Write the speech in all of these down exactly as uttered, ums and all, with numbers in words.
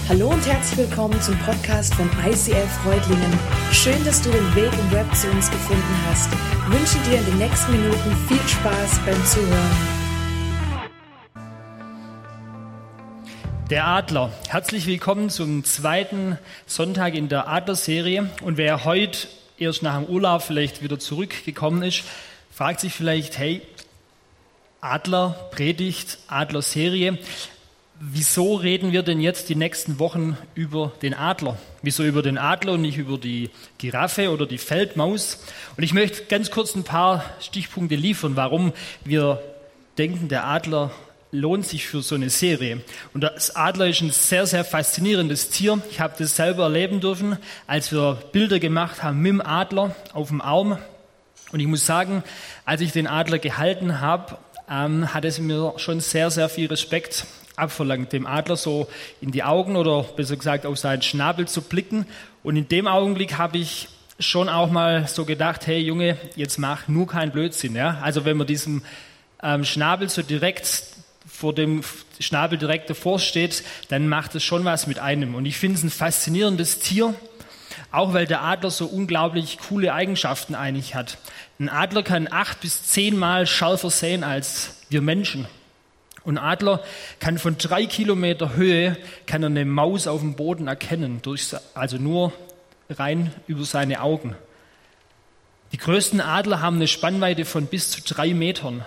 Hallo und herzlich willkommen zum Podcast von I C F Reutlingen. Schön, dass du den Weg im Web zu uns gefunden hast. Ich wünsche dir in den nächsten Minuten viel Spaß beim Zuhören. Der Adler. Herzlich willkommen zum zweiten Sonntag in der Adler-Serie. Und wer heute erst nach dem Urlaub vielleicht wieder zurückgekommen ist, fragt sich vielleicht, hey, Adler, Predigt, Adler-Serie. Wieso reden wir denn jetzt die nächsten Wochen über den Adler? Wieso über den Adler und nicht über die Giraffe oder die Feldmaus? Und ich möchte ganz kurz ein paar Stichpunkte liefern, warum wir denken, der Adler lohnt sich für so eine Serie. Und das Adler ist ein sehr, sehr faszinierendes Tier. Ich habe das selber erleben dürfen, als wir Bilder gemacht haben mit dem Adler auf dem Arm. Und ich muss sagen, als ich den Adler gehalten habe, ähm, hat es mir schon sehr, sehr viel Respekt abverlangt, dem Adler so in die Augen oder besser gesagt auf seinen Schnabel zu blicken. Und in dem Augenblick habe ich schon auch mal so gedacht, hey Junge, jetzt mach nur keinen Blödsinn. Ja? Also wenn man diesem ähm, Schnabel so direkt vor dem Schnabel direkt davor steht, dann macht es schon was mit einem. Und ich finde es ein faszinierendes Tier, auch weil der Adler so unglaublich coole Eigenschaften eigentlich hat. Ein Adler kann acht bis zehnmal schärfer sehen als wir Menschen. Und ein Adler kann von drei Kilometer Höhe kann er eine Maus auf dem Boden erkennen, durch, also nur rein über seine Augen. Die größten Adler haben eine Spannweite von bis zu drei Metern.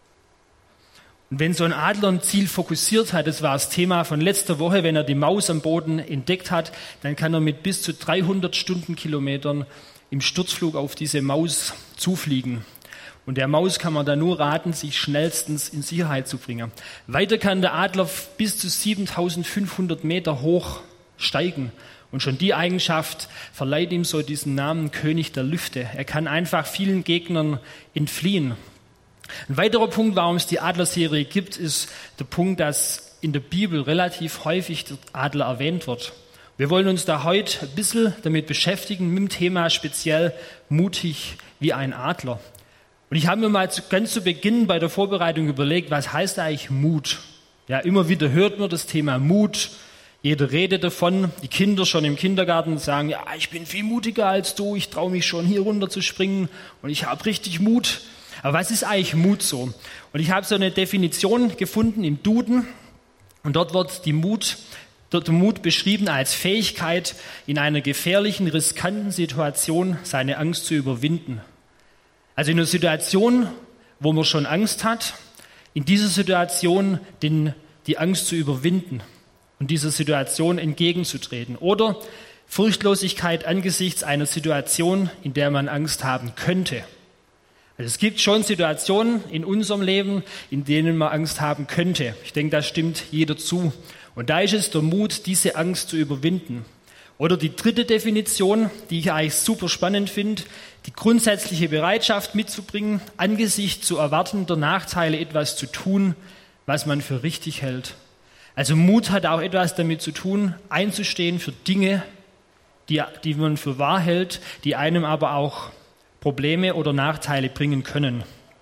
Und wenn so ein Adler ein Ziel fokussiert hat, das war das Thema von letzter Woche, wenn er die Maus am Boden entdeckt hat, dann kann er mit bis zu dreihundert Stundenkilometern im Sturzflug auf diese Maus zufliegen. Und der Maus kann man da nur raten, sich schnellstens in Sicherheit zu bringen. Weiter kann der Adler bis zu siebentausendfünfhundert Meter hoch steigen. Und schon die Eigenschaft verleiht ihm so diesen Namen König der Lüfte. Er kann einfach vielen Gegnern entfliehen. Ein weiterer Punkt, warum es die Adler-Serie gibt, ist der Punkt, dass in der Bibel relativ häufig der Adler erwähnt wird. Wir wollen uns da heute ein bisschen damit beschäftigen, mit dem Thema speziell mutig wie ein Adler. Und ich habe mir mal zu, ganz zu Beginn bei der Vorbereitung überlegt, was heißt eigentlich Mut? Ja, immer wieder hört man das Thema Mut. Jeder redet davon. Die Kinder schon im Kindergarten sagen, ja, ich bin viel mutiger als du. Ich traue mich schon hier runter zu springen und ich habe richtig Mut. Aber was ist eigentlich Mut so? Und ich habe so eine Definition gefunden im Duden. Und dort wird die Mut, dort der Mut beschrieben als Fähigkeit, in einer gefährlichen, riskanten Situation seine Angst zu überwinden. Also in einer Situation, wo man schon Angst hat, in dieser Situation den, die Angst zu überwinden und dieser Situation entgegenzutreten. Oder Furchtlosigkeit angesichts einer Situation, in der man Angst haben könnte. Also es gibt schon Situationen in unserem Leben, in denen man Angst haben könnte. Ich denke, da stimmt jeder zu. Und da ist es der Mut, diese Angst zu überwinden. Oder die dritte Definition, die ich eigentlich super spannend finde, die grundsätzliche Bereitschaft mitzubringen, angesichts zu erwartender Nachteile etwas zu tun, was man für richtig hält. Also Mut hat auch etwas damit zu tun, einzustehen für Dinge, die, die man für wahr hält, die einem aber auch Probleme oder Nachteile bringen können.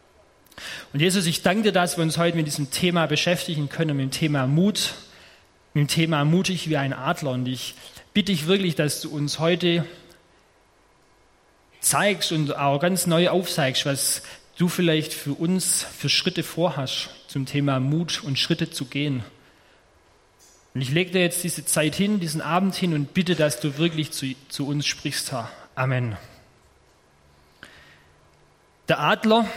Und Jesus, ich danke dir, dass wir uns heute mit diesem Thema beschäftigen können, mit dem Thema Mut, mit dem Thema mutig wie ein Adler. Und ich bitte ich wirklich, dass du uns heute zeigst und auch ganz neu aufzeigst, was du vielleicht für uns für Schritte vorhast, zum Thema Mut und Schritte zu gehen. Und ich lege dir jetzt diese Zeit hin, diesen Abend hin und bitte, dass du wirklich zu, zu uns sprichst, Herr. Amen. Der Adler,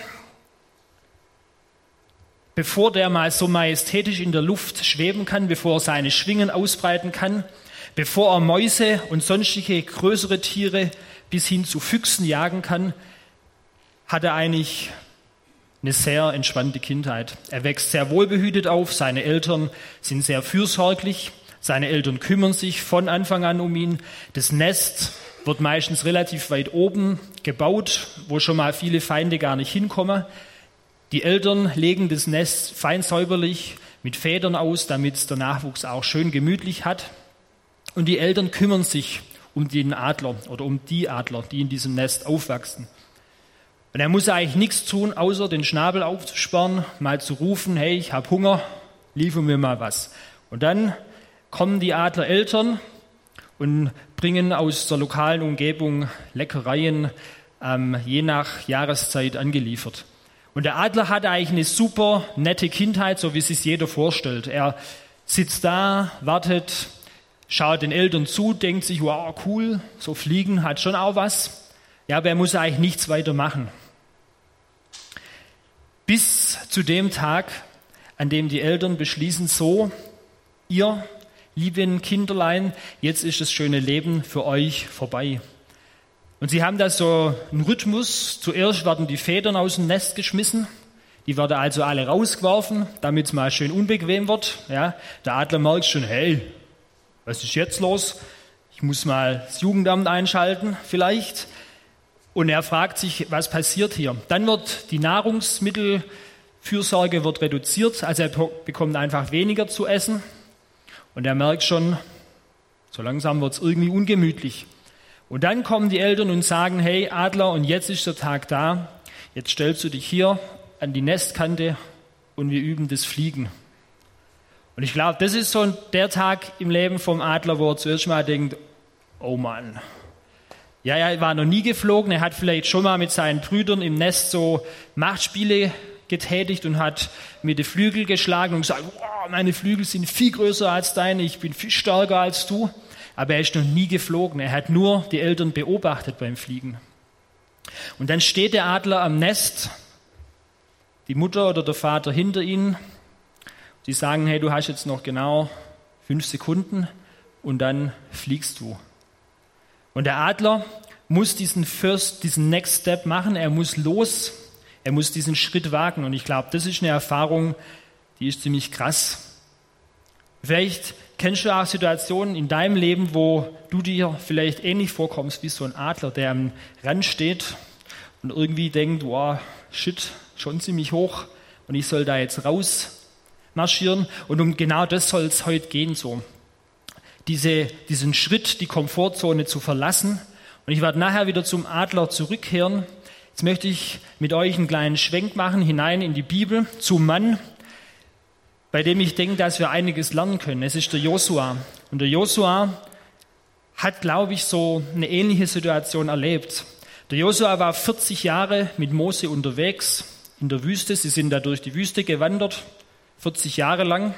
bevor der mal so majestätisch in der Luft schweben kann, bevor er seine Schwingen ausbreiten kann, bevor er Mäuse und sonstige größere Tiere bis hin zu Füchsen jagen kann, hat er eigentlich eine sehr entspannte Kindheit. Er wächst sehr wohlbehütet auf, seine Eltern sind sehr fürsorglich, seine Eltern kümmern sich von Anfang an um ihn. Das Nest wird meistens relativ weit oben gebaut, wo schon mal viele Feinde gar nicht hinkommen. Die Eltern legen das Nest fein säuberlich mit Federn aus, damit es der Nachwuchs auch schön gemütlich hat. Und die Eltern kümmern sich um den Adler oder um die Adler, die in diesem Nest aufwachsen. Und er muss eigentlich nichts tun, außer den Schnabel aufzusperren, mal zu rufen, hey, ich habe Hunger, liefer mir mal was. Und dann kommen die Adlereltern und bringen aus der lokalen Umgebung Leckereien, ähm, je nach Jahreszeit angeliefert. Und der Adler hat eigentlich eine super nette Kindheit, so wie es sich jeder vorstellt. Er sitzt da, wartet, schaut den Eltern zu, denkt sich, wow, cool, so fliegen hat schon auch was. Ja, aber er muss eigentlich nichts weiter machen. Bis zu dem Tag, an dem die Eltern beschließen, so, ihr lieben Kinderlein, jetzt ist das schöne Leben für euch vorbei. Und sie haben da so einen Rhythmus. Zuerst werden die Federn aus dem Nest geschmissen. Die werden also alle rausgeworfen, damit es mal schön unbequem wird. Ja, der Adler merkt schon, hey, was ist jetzt los? Ich muss mal das Jugendamt einschalten vielleicht. Und er fragt sich, was passiert hier? Dann wird die Nahrungsmittelfürsorge wird reduziert, also er bekommt einfach weniger zu essen. Und er merkt schon, so langsam wird es irgendwie ungemütlich. Und dann kommen die Eltern und sagen, hey Adler, und jetzt ist der Tag da, jetzt stellst du dich hier an die Nestkante und wir üben das Fliegen. Und ich glaube, das ist so der Tag im Leben vom Adler, wo er zuerst mal denkt, oh Mann, ja, er war noch nie geflogen, er hat vielleicht schon mal mit seinen Brüdern im Nest so Machtspiele getätigt und hat mit den Flügeln geschlagen und gesagt, wow, meine Flügel sind viel größer als deine, ich bin viel stärker als du. Aber er ist noch nie geflogen, er hat nur die Eltern beobachtet beim Fliegen. Und dann steht der Adler am Nest, die Mutter oder der Vater hinter ihnen, die sagen, hey, du hast jetzt noch genau fünf Sekunden und dann fliegst du. Und der Adler muss diesen First, diesen Next Step machen, er muss los, er muss diesen Schritt wagen. Und ich glaube, das ist eine Erfahrung, die ist ziemlich krass. Vielleicht kennst du auch Situationen in deinem Leben, wo du dir vielleicht ähnlich vorkommst wie so ein Adler, der am Rand steht und irgendwie denkt, wow, shit, schon ziemlich hoch und ich soll da jetzt raus marschieren. Und um genau das soll es heute gehen, so. Diese, diesen Schritt, die Komfortzone zu verlassen. Und ich werde nachher wieder zum Adler zurückkehren. Jetzt möchte ich mit euch einen kleinen Schwenk machen, hinein in die Bibel, zum Mann, bei dem ich denke, dass wir einiges lernen können. Es ist der Josua. Und der Josua hat, glaube ich, so eine ähnliche Situation erlebt. Der Josua war vierzig Jahre mit Mose unterwegs in der Wüste. Sie sind da durch die Wüste gewandert, vierzig Jahre lang.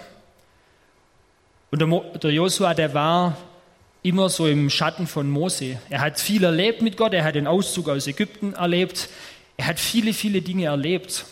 Und der, Mo, der Josua, der war immer so im Schatten von Mose. Er hat viel erlebt mit Gott, er hat den Auszug aus Ägypten erlebt. Er hat viele, viele Dinge erlebt.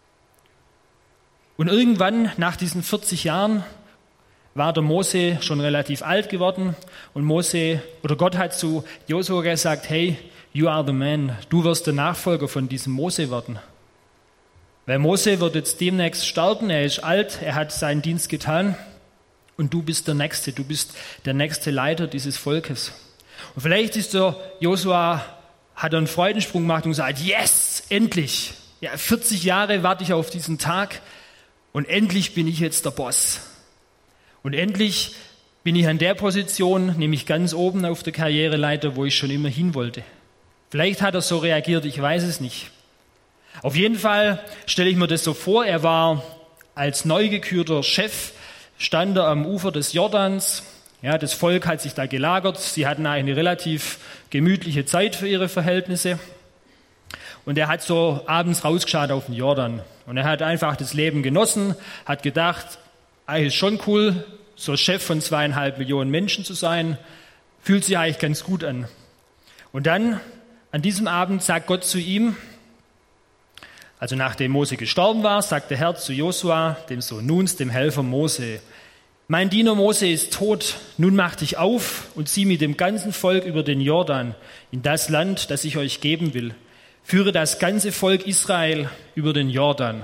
Und irgendwann, nach diesen vierzig Jahren, war der Mose schon relativ alt geworden. Und Mose, oder Gott hat zu Josua gesagt, hey, you are the man. Du wirst der Nachfolger von diesem Mose werden. Weil Mose wird jetzt demnächst sterben, er ist alt, er hat seinen Dienst getan. Und du bist der Nächste, du bist der nächste Leiter dieses Volkes. Und vielleicht ist der Josua, hat er einen Freudensprung gemacht und gesagt, yes, endlich. Ja, vierzig Jahre warte ich auf diesen Tag und endlich bin ich jetzt der Boss. Und endlich bin ich an der Position, nämlich ganz oben auf der Karriereleiter, wo ich schon immer hin wollte. Vielleicht hat er so reagiert, ich weiß es nicht. Auf jeden Fall stelle ich mir das so vor, er war als neu gekürter Chef, stand er am Ufer des Jordans. Ja, das Volk hat sich da gelagert. Sie hatten eine relativ gemütliche Zeit für ihre Verhältnisse. Und er hat so abends rausgeschaut auf den Jordan. Und er hat einfach das Leben genossen, hat gedacht, eigentlich ist schon cool, so Chef von zweieinhalb Millionen Menschen zu sein. Fühlt sich eigentlich ganz gut an. Und dann, an diesem Abend, sagt Gott zu ihm, also nachdem Mose gestorben war, sagt der Herr zu Josua, dem Sohn Nuns, dem Helfer Mose, mein Diener Mose ist tot, nun mach dich auf und zieh mit dem ganzen Volk über den Jordan in das Land, das ich euch geben will. Führe das ganze Volk Israel über den Jordan.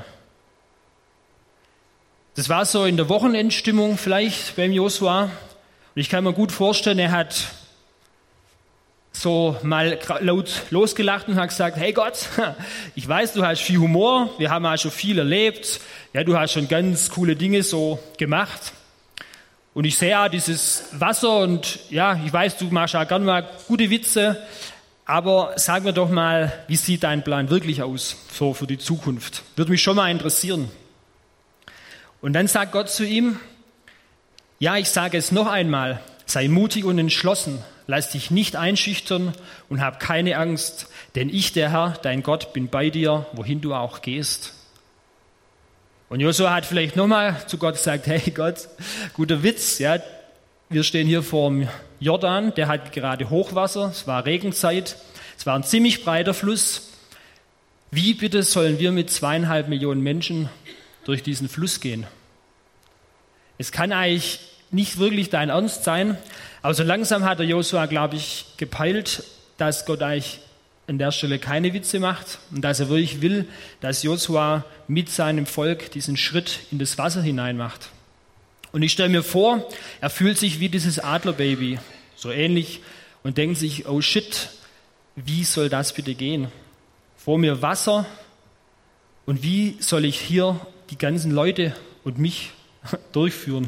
Das war so in der Wochenendstimmung vielleicht beim Josua. Und ich kann mir gut vorstellen, er hat so mal laut losgelacht und hat gesagt, hey Gott, ich weiß, du hast viel Humor, wir haben ja schon viel erlebt, ja, du hast schon ganz coole Dinge so gemacht. Und ich sehe ja dieses Wasser und ja, ich weiß, du machst ja gerne mal gute Witze, aber sag mir doch mal, wie sieht dein Plan wirklich aus, so für die Zukunft? Würde mich schon mal interessieren. Und dann sagt Gott zu ihm, Ja, ich sage es noch einmal, sei mutig und entschlossen, lass dich nicht einschüchtern und hab keine Angst, denn ich, der Herr, dein Gott, bin bei dir, wohin du auch gehst. Und Josua hat vielleicht nochmal zu Gott gesagt, hey Gott, guter Witz, ja, wir stehen hier vor dem Jordan, der hat gerade Hochwasser, es war Regenzeit, es war ein ziemlich breiter Fluss. Wie bitte sollen wir mit zweieinhalb Millionen Menschen durch diesen Fluss gehen? Es kann eigentlich nicht wirklich dein Ernst sein, aber so langsam hat der Josua, glaube ich, gepeilt, dass Gott eigentlich an der Stelle keine Witze macht und dass er wirklich will, dass Josua mit seinem Volk diesen Schritt in das Wasser hinein macht. Und ich stelle mir vor, er fühlt sich wie dieses Adlerbaby, so ähnlich, und denkt sich, oh shit, wie soll das bitte gehen? Vor mir Wasser und wie soll ich hier die ganzen Leute und mich durchführen?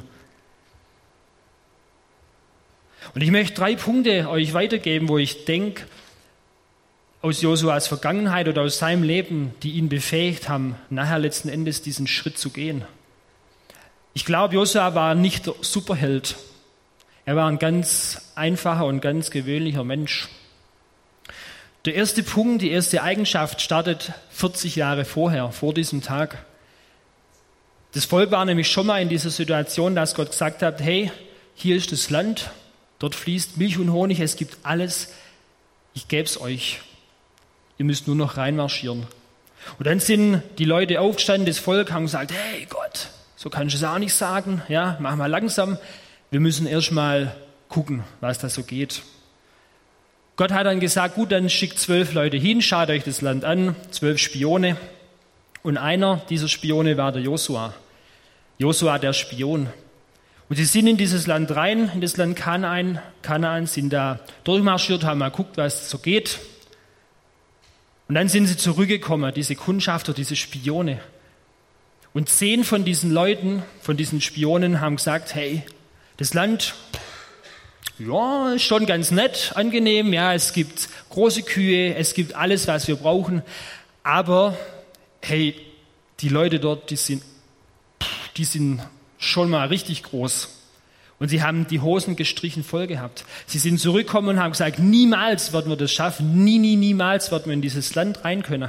Und ich möchte drei Punkte euch weitergeben, wo ich denke, aus Josuas Vergangenheit oder aus seinem Leben, die ihn befähigt haben, nachher letzten Endes diesen Schritt zu gehen. Ich glaube, Josua war nicht der Superheld. Er war ein ganz einfacher und ganz gewöhnlicher Mensch. Der erste Punkt, die erste Eigenschaft startet vierzig Jahre vorher, vor diesem Tag. Das Volk war nämlich schon mal in dieser Situation, dass Gott gesagt hat, hey, hier ist das Land, dort fließt Milch und Honig, es gibt alles, ich gebe es euch. Ihr müsst nur noch reinmarschieren. Und dann sind die Leute aufgestanden, das Volk, haben gesagt, hey Gott, so kannst du es auch nicht sagen, ja, mach mal langsam, wir müssen erst mal gucken, was da so geht. Gott hat dann gesagt, gut, dann schickt zwölf Leute hin, schaut euch das Land an, zwölf Spione. Und einer dieser Spione war der Josua. Josua, der Spion. Und sie sind in dieses Land rein, in das Land Kanaan, Kanaan, sind da durchmarschiert, haben mal geguckt, was so geht. Und dann sind sie zurückgekommen, diese Kundschafter, diese Spione. Und zehn von diesen Leuten, von diesen Spionen, haben gesagt, hey, das Land, ja, ist schon ganz nett, angenehm, ja, es gibt große Kühe, es gibt alles, was wir brauchen, aber hey, die Leute dort, die sind, die sind schon mal richtig groß. Und sie haben die Hosen gestrichen voll gehabt. Sie sind zurückgekommen und haben gesagt, niemals werden wir das schaffen, nie, nie, niemals werden wir in dieses Land rein können.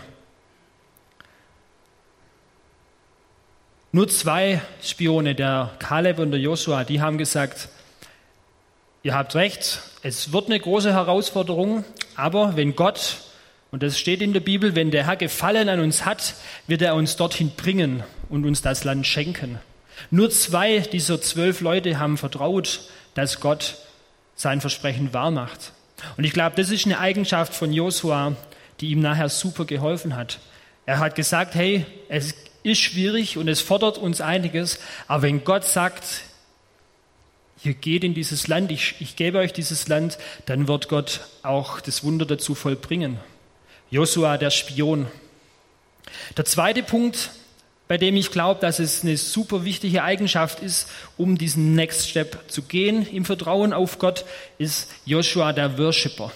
Nur zwei Spione, der Kaleb und der Josua, die haben gesagt, ihr habt recht, es wird eine große Herausforderung, aber wenn Gott, und das steht in der Bibel, wenn der Herr Gefallen an uns hat, wird er uns dorthin bringen und uns das Land schenken. Nur zwei dieser zwölf Leute haben vertraut, dass Gott sein Versprechen wahrmacht. Und ich glaube, das ist eine Eigenschaft von Josua, die ihm nachher super geholfen hat. Er hat gesagt, hey, es ist schwierig und es fordert uns einiges, aber wenn Gott sagt, ihr geht in dieses Land, ich, ich gebe euch dieses Land, dann wird Gott auch das Wunder dazu vollbringen. Josua, der Spion. Der zweite Punkt, bei dem ich glaube, dass es eine super wichtige Eigenschaft ist, um diesen Next Step zu gehen im Vertrauen auf Gott, ist Joshua, der Worshipper.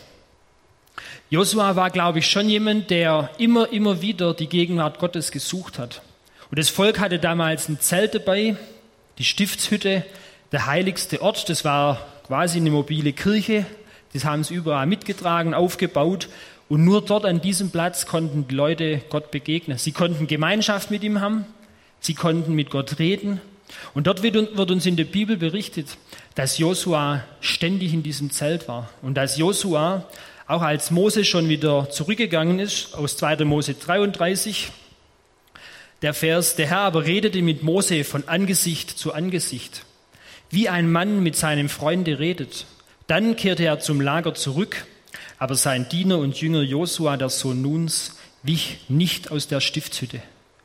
Josua war, glaube ich, schon jemand, der immer, immer wieder die Gegenwart Gottes gesucht hat. Und das Volk hatte damals ein Zelt dabei, die Stiftshütte, der heiligste Ort, das war quasi eine mobile Kirche, das haben sie überall mitgetragen, aufgebaut und nur dort an diesem Platz konnten die Leute Gott begegnen. Sie konnten Gemeinschaft mit ihm haben, sie konnten mit Gott reden und dort wird, wird uns in der Bibel berichtet, dass Josua ständig in diesem Zelt war und dass Josua, auch als Mose schon wieder zurückgegangen ist, aus zweiter Mose dreiunddreißig, der Vers, der Herr aber redete mit Mose von Angesicht zu Angesicht, wie ein Mann mit seinem Freunde redet. Dann kehrte er zum Lager zurück, aber sein Diener und Jünger Josua, der Sohn Nuns, wich nicht aus der Stiftshütte.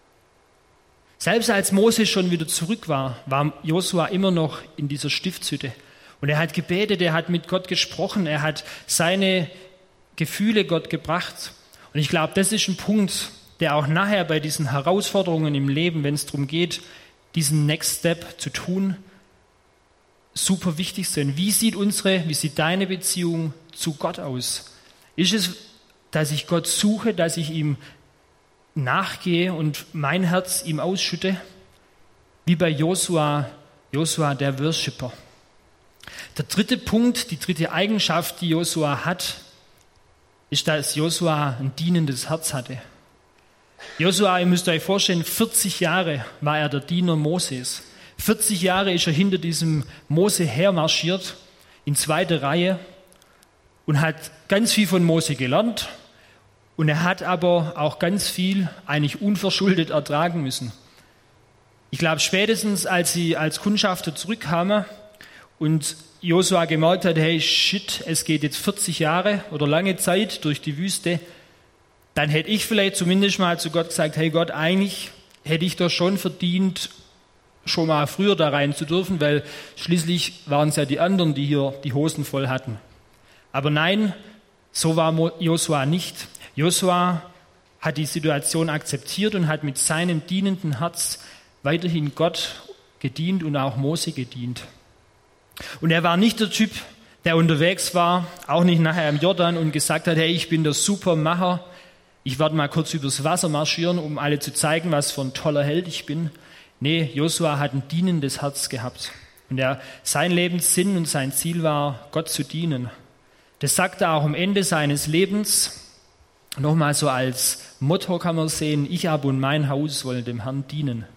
Selbst als Mose schon wieder zurück war, war Josua immer noch in dieser Stiftshütte. Und er hat gebetet, er hat mit Gott gesprochen, er hat seine Gefühle Gott gebracht. Und ich glaube, das ist ein Punkt, der auch nachher bei diesen Herausforderungen im Leben, wenn es darum geht, diesen Next Step zu tun, super wichtig sind. Wie sieht unsere, wie sieht deine Beziehung zu Gott aus? Ist es, dass ich Gott suche, dass ich ihm nachgehe und mein Herz ihm ausschütte? Wie bei Josua Josua, der Worshipper. Der dritte Punkt, die dritte Eigenschaft, die Josua hat, ist, dass Josua ein dienendes Herz hatte. Josua, ihr müsst euch vorstellen, vierzig Jahre war er der Diener Moses. vierzig Jahre ist er hinter diesem Mose hermarschiert, in zweiter Reihe, und hat ganz viel von Mose gelernt. Und er hat aber auch ganz viel eigentlich unverschuldet ertragen müssen. Ich glaube, spätestens als sie als Kundschafter zurückkamen und Josua gemerkt hat, hey, shit, es geht jetzt vierzig Jahre oder lange Zeit durch die Wüste, dann hätte ich vielleicht zumindest mal zu Gott gesagt, hey Gott, eigentlich hätte ich doch schon verdient, schon mal früher da rein zu dürfen, weil schließlich waren es ja die anderen, die hier die Hosen voll hatten. Aber nein, so war Josua nicht. Josua hat die Situation akzeptiert und hat mit seinem dienenden Herz weiterhin Gott gedient und auch Mose gedient. Und er war nicht der Typ, der unterwegs war, auch nicht nachher im Jordan und gesagt hat, hey, ich bin der Supermacher, ich werde mal kurz übers Wasser marschieren, um alle zu zeigen, was für ein toller Held ich bin. Nee, Josua hat ein dienendes Herz gehabt. Und er, sein Lebenssinn und sein Ziel war, Gott zu dienen. Das sagt er auch am Ende seines Lebens. Nochmal so als Motto kann man sehen, ich aber und mein Haus wollen dem Herrn dienen.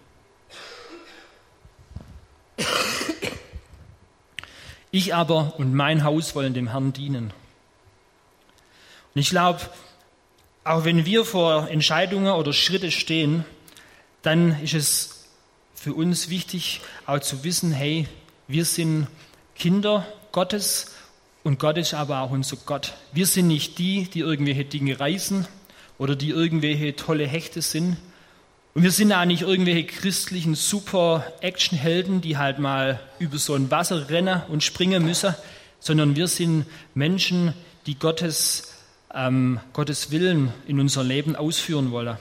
Ich aber und mein Haus wollen dem Herrn dienen. Und ich glaube, auch wenn wir vor Entscheidungen oder Schritte stehen, dann ist es für uns wichtig, auch zu wissen, hey, wir sind Kinder Gottes und Gott ist aber auch unser Gott. Wir sind nicht die, die irgendwelche Dinge reißen oder die irgendwelche tolle Hechte sind. Und wir sind auch nicht irgendwelche christlichen Super-Action-Helden, die halt mal über so ein Wasser rennen und springen müssen, sondern wir sind Menschen, die Gottes, ähm, Gottes Willen in unser Leben ausführen wollen.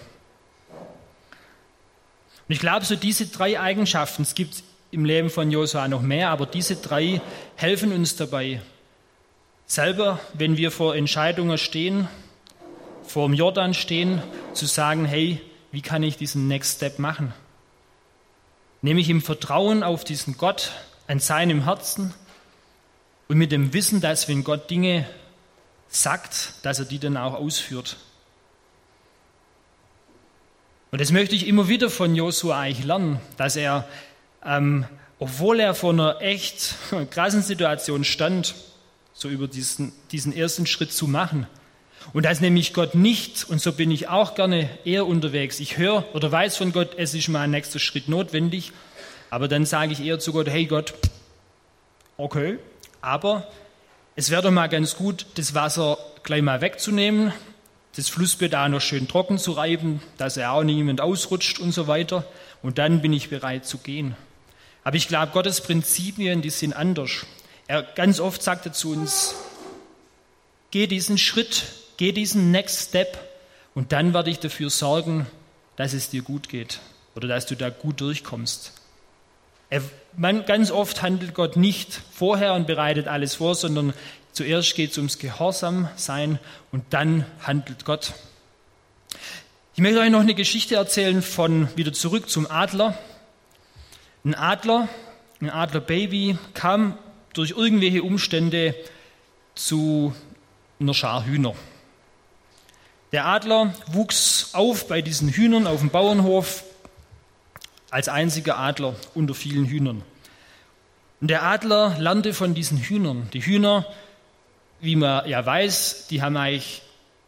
Und ich glaube, so diese drei Eigenschaften, es gibt im Leben von Josua noch mehr, aber diese drei helfen uns dabei, selber, wenn wir vor Entscheidungen stehen, vor dem Jordan stehen, zu sagen, hey, wie kann ich diesen Next Step machen? Nämlich im Vertrauen auf diesen Gott, an seinem Herzen und mit dem Wissen, dass wenn Gott Dinge sagt, dass er die dann auch ausführt. Und das möchte ich immer wieder von Josua eigentlich lernen, dass er, ähm, obwohl er vor einer echt krassen Situation stand, so über diesen, diesen ersten Schritt zu machen, und dass nämlich Gott nicht, und so bin ich auch gerne eher unterwegs, ich höre oder weiß von Gott, es ist mal ein nächster Schritt notwendig, aber dann sage ich eher zu Gott, hey Gott, okay, aber es wäre doch mal ganz gut, das Wasser gleich mal wegzunehmen, das Flussbett auch noch schön trocken zu reiben, dass er auch niemand ausrutscht und so weiter, und dann bin ich bereit zu gehen. Aber ich glaube, Gottes Prinzipien, die sind anders. Er ganz oft sagt er zu uns, geh diesen Schritt, geh diesen Next Step und dann werde ich dafür sorgen, dass es dir gut geht oder dass du da gut durchkommst. Er, man, ganz oft handelt Gott nicht vorher und bereitet alles vor, sondern zuerst geht es ums Gehorsamsein und dann handelt Gott. Ich möchte euch noch eine Geschichte erzählen von wieder zurück zum Adler. Ein Adler, ein Adlerbaby kam durch irgendwelche Umstände zu einer Schar Hühner. Der Adler wuchs auf bei diesen Hühnern auf dem Bauernhof als einziger Adler unter vielen Hühnern. Und der Adler lernte von diesen Hühnern. Die Hühner, wie man ja weiß, die haben eigentlich,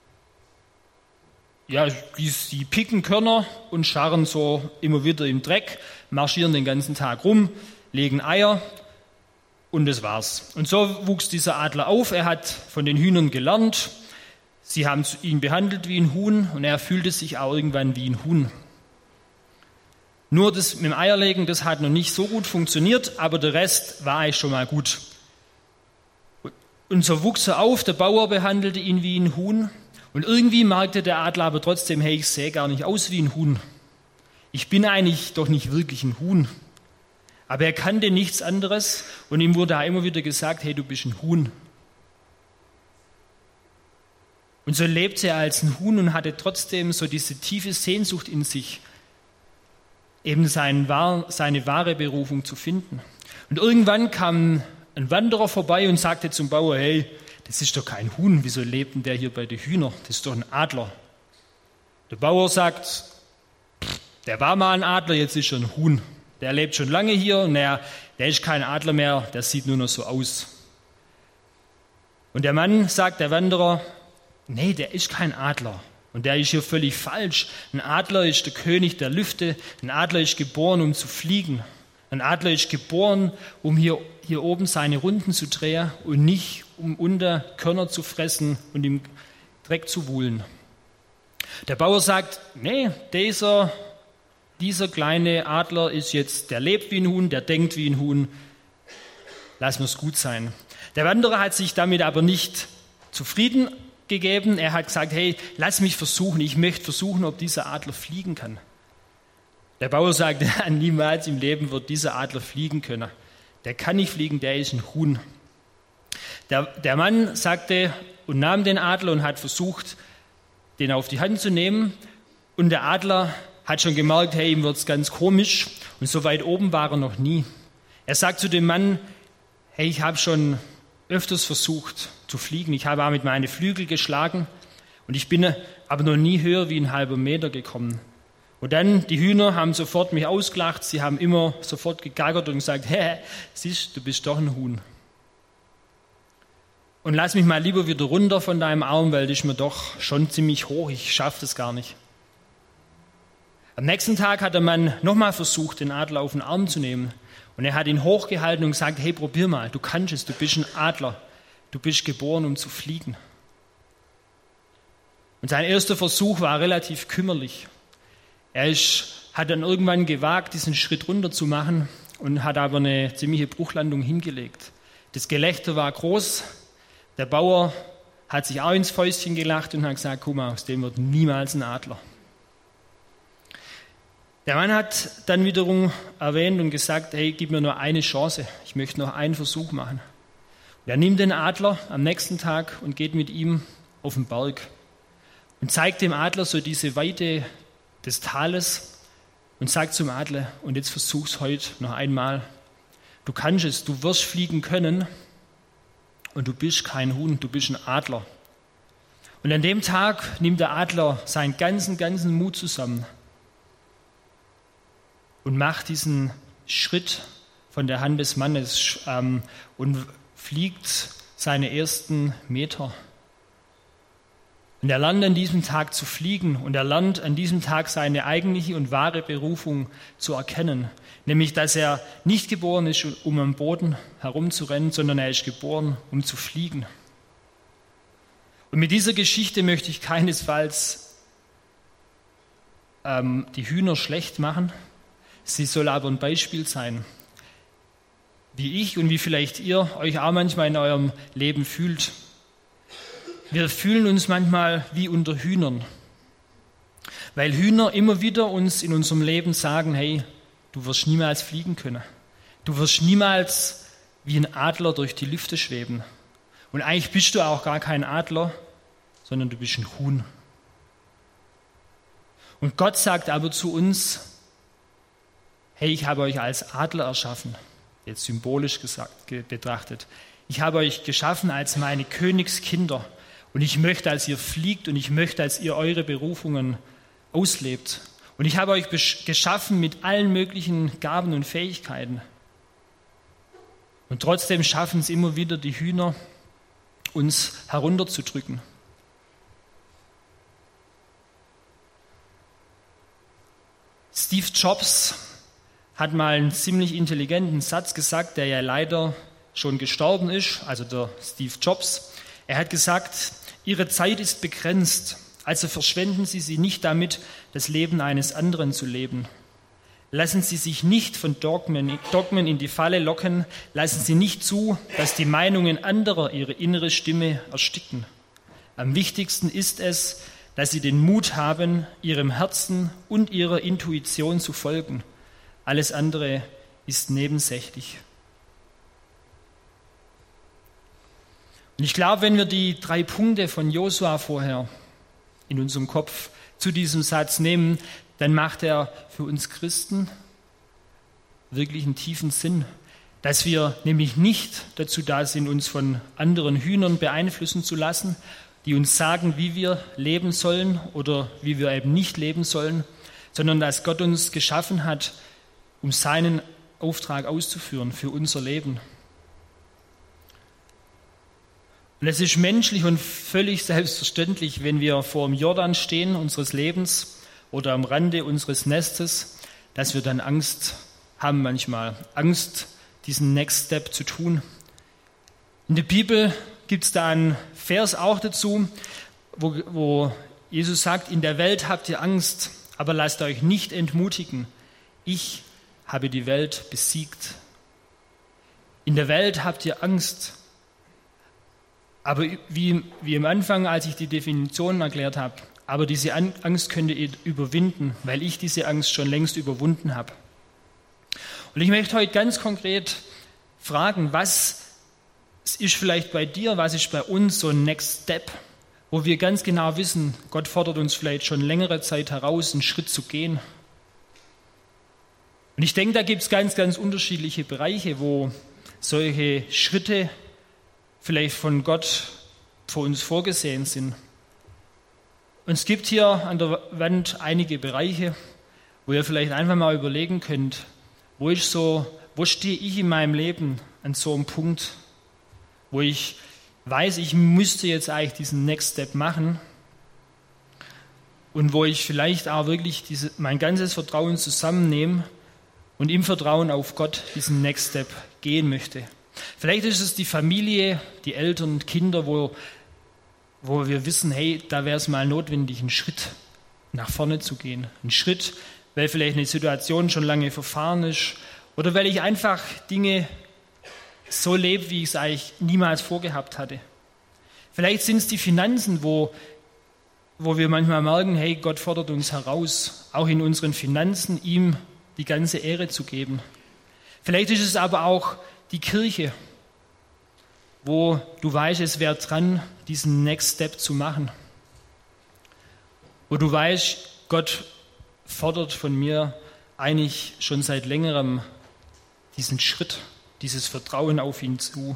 ja, die, die picken Körner und scharren so immer wieder im Dreck, marschieren den ganzen Tag rum, legen Eier und das war's. Und so wuchs dieser Adler auf. Er hat von den Hühnern gelernt. Sie haben ihn behandelt wie ein Huhn und er fühlte sich auch irgendwann wie ein Huhn. Nur das mit dem Eierlegen, das hat noch nicht so gut funktioniert, aber der Rest war eigentlich schon mal gut. Und so wuchs er auf, der Bauer behandelte ihn wie ein Huhn und irgendwie merkte der Adler aber trotzdem, hey, ich sehe gar nicht aus wie ein Huhn. Ich bin eigentlich doch nicht wirklich ein Huhn. Aber er kannte nichts anderes und ihm wurde auch immer wieder gesagt, hey, du bist ein Huhn. Und so lebte er als ein Huhn und hatte trotzdem so diese tiefe Sehnsucht in sich, eben seine wahre Berufung zu finden. Und irgendwann kam ein Wanderer vorbei und sagte zum Bauer, hey, das ist doch kein Huhn, wieso lebt denn der hier bei den Hühnern? Das ist doch ein Adler. Der Bauer sagt, der war mal ein Adler, jetzt ist er ein Huhn. Der lebt schon lange hier und der, der ist kein Adler mehr, der sieht nur noch so aus. Und der Mann sagt, der Wanderer, nee, der ist kein Adler. Und der ist hier völlig falsch. Ein Adler ist der König der Lüfte. Ein Adler ist geboren, um zu fliegen. Ein Adler ist geboren, um hier, hier oben seine Runden zu drehen und nicht, um unter Körner zu fressen und im Dreck zu wühlen. Der Bauer sagt, nee, dieser, dieser kleine Adler ist jetzt, der lebt wie ein Huhn, der denkt wie ein Huhn. Lass mir's gut sein. Der Wanderer hat sich damit aber nicht zufrieden gegeben. Er hat gesagt, hey, lass mich versuchen, ich möchte versuchen, ob dieser Adler fliegen kann. Der Bauer sagte, niemals im Leben wird dieser Adler fliegen können. Der kann nicht fliegen, der ist ein Huhn. Der, der Mann sagte und nahm den Adler und hat versucht, den auf die Hand zu nehmen. Und der Adler hat schon gemerkt, hey, ihm wird es ganz komisch. Und so weit oben war er noch nie. Er sagt zu dem Mann, hey, ich habe schon öfters versucht zu fliegen. Ich habe auch mit meinen Flügeln geschlagen und ich bin aber noch nie höher wie ein halber Meter gekommen. Und dann, die Hühner haben sofort mich ausgelacht, sie haben immer sofort gegackert und gesagt, hä, siehst du, bist doch ein Huhn. Und lass mich mal lieber wieder runter von deinem Arm, weil das ist mir doch schon ziemlich hoch, ich schaffe das gar nicht. Am nächsten Tag hat der Mann nochmal versucht, den Adler auf den Arm zu nehmen. Und er hat ihn hochgehalten und gesagt, hey, probier mal, du kannst es, du bist ein Adler, du bist geboren, um zu fliegen. Und sein erster Versuch war relativ kümmerlich. Er ist, hat dann irgendwann gewagt, diesen Schritt runter zu machen und hat aber eine ziemliche Bruchlandung hingelegt. Das Gelächter war groß, der Bauer hat sich auch ins Fäustchen gelacht und hat gesagt, guck mal, aus dem wird niemals ein Adler. Der Mann hat dann wiederum erwähnt und gesagt, hey, gib mir nur eine Chance, ich möchte noch einen Versuch machen. Und er nimmt den Adler am nächsten Tag und geht mit ihm auf den Berg und zeigt dem Adler so diese Weite des Tales und sagt zum Adler, und jetzt versuch's heute noch einmal. Du kannst es, du wirst fliegen können und du bist kein Huhn, du bist ein Adler. Und an dem Tag nimmt der Adler seinen ganzen, ganzen Mut zusammen und macht diesen Schritt von der Hand des Mannes ähm, und fliegt seine ersten Meter. Und er lernt an diesem Tag zu fliegen und er lernt an diesem Tag seine eigentliche und wahre Berufung zu erkennen. Nämlich, dass er nicht geboren ist, um am Boden herumzurennen, sondern er ist geboren, um zu fliegen. Und mit dieser Geschichte möchte ich keinesfalls ähm, die Hühner schlecht machen. Sie soll aber ein Beispiel sein, wie ich und wie vielleicht ihr euch auch manchmal in eurem Leben fühlt. Wir fühlen uns manchmal wie unter Hühnern, weil Hühner immer wieder uns in unserem Leben sagen, hey, du wirst niemals fliegen können. Du wirst niemals wie ein Adler durch die Lüfte schweben. Und eigentlich bist du auch gar kein Adler, sondern du bist ein Huhn. Und Gott sagt aber zu uns, hey, ich habe euch als Adler erschaffen, jetzt symbolisch gesagt, betrachtet. Ich habe euch geschaffen als meine Königskinder und ich möchte, als ihr fliegt und ich möchte, als ihr eure Berufungen auslebt. Und ich habe euch geschaffen mit allen möglichen Gaben und Fähigkeiten. Und trotzdem schaffen es immer wieder die Hühner, uns herunterzudrücken. Steve Jobs hat mal einen ziemlich intelligenten Satz gesagt, der ja leider schon gestorben ist, also der Steve Jobs. Er hat gesagt, Ihre Zeit ist begrenzt, also verschwenden Sie sie nicht damit, das Leben eines anderen zu leben. Lassen Sie sich nicht von Dogmen, Dogmen in die Falle locken, lassen Sie nicht zu, dass die Meinungen anderer Ihre innere Stimme ersticken. Am wichtigsten ist es, dass Sie den Mut haben, Ihrem Herzen und Ihrer Intuition zu folgen. Alles andere ist nebensächlich. Und ich glaube, wenn wir die drei Punkte von Josua vorher in unserem Kopf zu diesem Satz nehmen, dann macht er für uns Christen wirklich einen tiefen Sinn. Dass wir nämlich nicht dazu da sind, uns von anderen Hühnern beeinflussen zu lassen, die uns sagen, wie wir leben sollen oder wie wir eben nicht leben sollen, sondern dass Gott uns geschaffen hat, um seinen Auftrag auszuführen für unser Leben. Und es ist menschlich und völlig selbstverständlich, wenn wir vor dem Jordan stehen, unseres Lebens oder am Rande unseres Nestes, dass wir dann Angst haben manchmal. Angst, diesen Next Step zu tun. In der Bibel gibt es da einen Vers auch dazu, wo, wo Jesus sagt, in der Welt habt ihr Angst, aber lasst euch nicht entmutigen. Ich habe die Welt besiegt. In der Welt habt ihr Angst. Aber wie, wie am Anfang, als ich die Definition erklärt habe, aber diese Angst könnt ihr überwinden, weil ich diese Angst schon längst überwunden habe. Und ich möchte heute ganz konkret fragen, was ist vielleicht bei dir, was ist bei uns so ein Next Step, wo wir ganz genau wissen, Gott fordert uns vielleicht schon längere Zeit heraus, einen Schritt zu gehen. Und ich denke, da gibt es ganz, ganz unterschiedliche Bereiche, wo solche Schritte vielleicht von Gott für uns vorgesehen sind. Und es gibt hier an der Wand einige Bereiche, wo ihr vielleicht einfach mal überlegen könnt, wo ist so, wo stehe ich in meinem Leben an so einem Punkt, wo ich weiß, ich müsste jetzt eigentlich diesen Next Step machen und wo ich vielleicht auch wirklich diese, mein ganzes Vertrauen zusammennehme und im Vertrauen auf Gott diesen Next Step gehen möchte. Vielleicht ist es die Familie, die Eltern, Kinder, wo, wo wir wissen, hey, da wäre es mal notwendig, einen Schritt nach vorne zu gehen. Einen Schritt, weil vielleicht eine Situation schon lange verfahren ist oder weil ich einfach Dinge so lebe, wie ich es eigentlich niemals vorgehabt hatte. Vielleicht sind es die Finanzen, wo, wo wir manchmal merken, hey, Gott fordert uns heraus, auch in unseren Finanzen ihm die ganze Ehre zu geben. Vielleicht ist es aber auch die Kirche, wo du weißt, es wäre dran, diesen Next Step zu machen. Wo du weißt, Gott fordert von mir eigentlich schon seit längerem diesen Schritt, dieses Vertrauen auf ihn zu.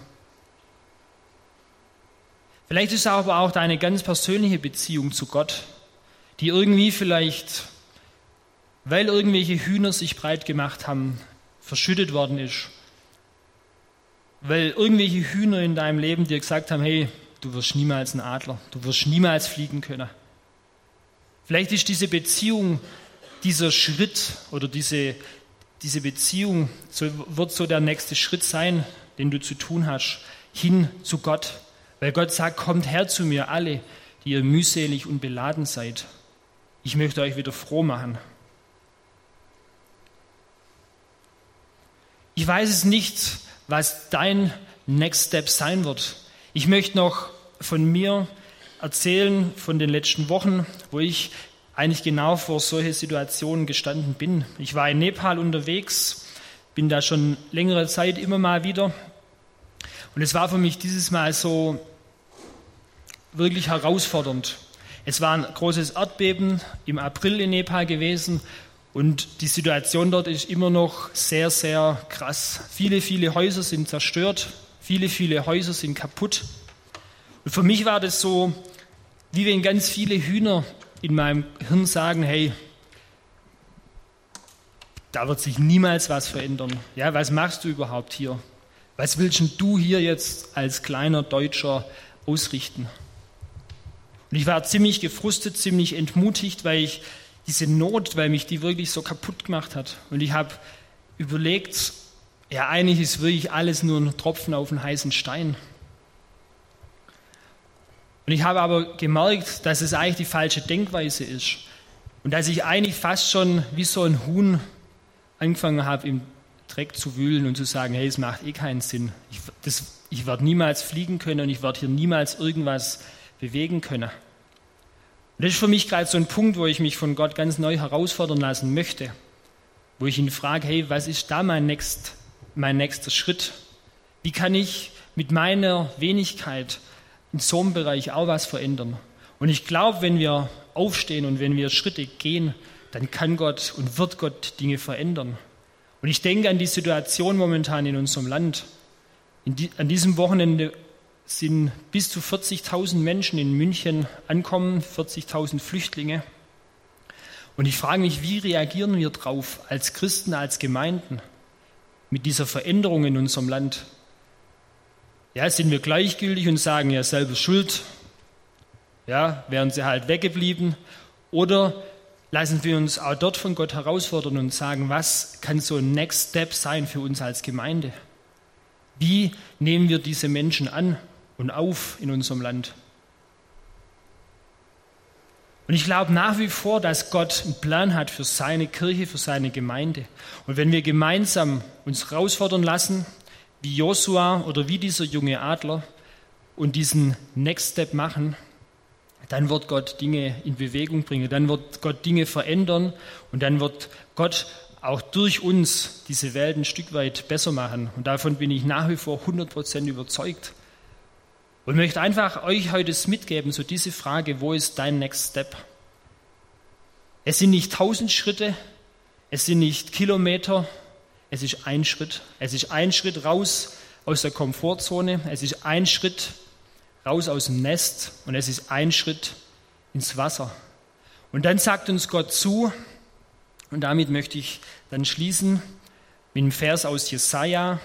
Vielleicht ist es aber auch deine ganz persönliche Beziehung zu Gott, die irgendwie vielleicht, weil irgendwelche Hühner sich breit gemacht haben, verschüttet worden ist. Weil irgendwelche Hühner in deinem Leben dir gesagt haben, hey, du wirst niemals ein Adler, du wirst niemals fliegen können. Vielleicht ist diese Beziehung, dieser Schritt oder diese, diese Beziehung so, wird so der nächste Schritt sein, den du zu tun hast, hin zu Gott. Weil Gott sagt, kommt her zu mir alle, die ihr mühselig und beladen seid. Ich möchte euch wieder froh machen. Ich weiß es nicht, was dein Next Step sein wird. Ich möchte noch von mir erzählen, von den letzten Wochen, wo ich eigentlich genau vor solche Situationen gestanden bin. Ich war in Nepal unterwegs, bin da schon längere Zeit immer mal wieder. Und es war für mich dieses Mal so wirklich herausfordernd. Es war ein großes Erdbeben im April in Nepal gewesen und die Situation dort ist immer noch sehr, sehr krass. Viele, viele Häuser sind zerstört, viele, viele Häuser sind kaputt. Und für mich war das so, wie wenn ganz viele Hühner in meinem Hirn sagen, hey, da wird sich niemals was verändern. Ja, was machst du überhaupt hier? Was willst denn du hier jetzt als kleiner Deutscher ausrichten? Und ich war ziemlich gefrustet, ziemlich entmutigt, weil ich diese Not, weil mich die wirklich so kaputt gemacht hat. Und ich habe überlegt, ja, eigentlich ist wirklich alles nur ein Tropfen auf einen heißen Stein. Und ich habe aber gemerkt, dass es eigentlich die falsche Denkweise ist. Und dass ich eigentlich fast schon wie so ein Huhn angefangen habe, im Dreck zu wühlen und zu sagen, hey, es macht eh keinen Sinn. Ich, das, ich werde niemals fliegen können und ich werde hier niemals irgendwas bewegen können. Und das ist für mich gerade so ein Punkt, wo ich mich von Gott ganz neu herausfordern lassen möchte. Wo ich ihn frage, hey, was ist da mein, next, mein nächster Schritt? Wie kann ich mit meiner Wenigkeit in so einem Bereich auch was verändern? Und ich glaube, wenn wir aufstehen und wenn wir Schritte gehen, dann kann Gott und wird Gott Dinge verändern. Und ich denke an die Situation momentan in unserem Land. In die, an diesem Wochenende sind bis zu vierzigtausend Menschen in München ankommen, vierzigtausend Flüchtlinge. Und ich frage mich, wie reagieren wir drauf als Christen, als Gemeinden mit dieser Veränderung in unserem Land? Ja, sind wir gleichgültig und sagen, ja, selber schuld, ja, wären sie halt weggeblieben? Oder lassen wir uns auch dort von Gott herausfordern und sagen, was kann so ein Next Step sein für uns als Gemeinde? Wie nehmen wir diese Menschen an und auf in unserem Land? Und ich glaube nach wie vor, dass Gott einen Plan hat für seine Kirche, für seine Gemeinde. Und wenn wir gemeinsam uns herausfordern lassen, wie Josua oder wie dieser junge Adler, und diesen Next Step machen, dann wird Gott Dinge in Bewegung bringen, dann wird Gott Dinge verändern und dann wird Gott auch durch uns diese Welt ein Stück weit besser machen. Und davon bin ich nach wie vor hundert Prozent überzeugt. Und möchte einfach euch heute mitgeben, so diese Frage, wo ist dein Next Step? Es sind nicht tausend Schritte, es sind nicht Kilometer, es ist ein Schritt. Es ist ein Schritt raus aus der Komfortzone, es ist ein Schritt raus aus dem Nest und es ist ein Schritt ins Wasser. Und dann sagt uns Gott zu, und damit möchte ich dann schließen mit einem Vers aus Jesaja.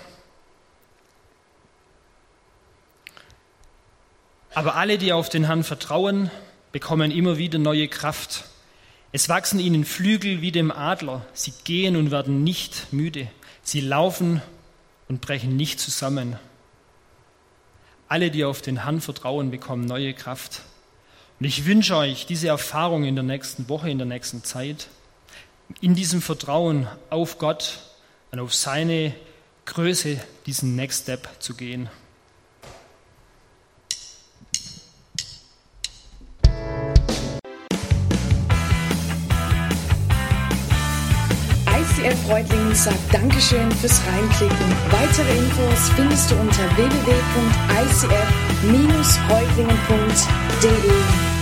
Aber alle, die auf den Herrn vertrauen, bekommen immer wieder neue Kraft. Es wachsen ihnen Flügel wie dem Adler. Sie gehen und werden nicht müde. Sie laufen und brechen nicht zusammen. Alle, die auf den Herrn vertrauen, bekommen neue Kraft. Und ich wünsche euch diese Erfahrung in der nächsten Woche, in der nächsten Zeit, in diesem Vertrauen auf Gott und auf seine Größe, diesen Next Step zu gehen. I C F Reutlingen sagt Dankeschön fürs Reinklicken. Weitere Infos findest du unter w w w punkt i c f Bindestrich reutlingen punkt d e.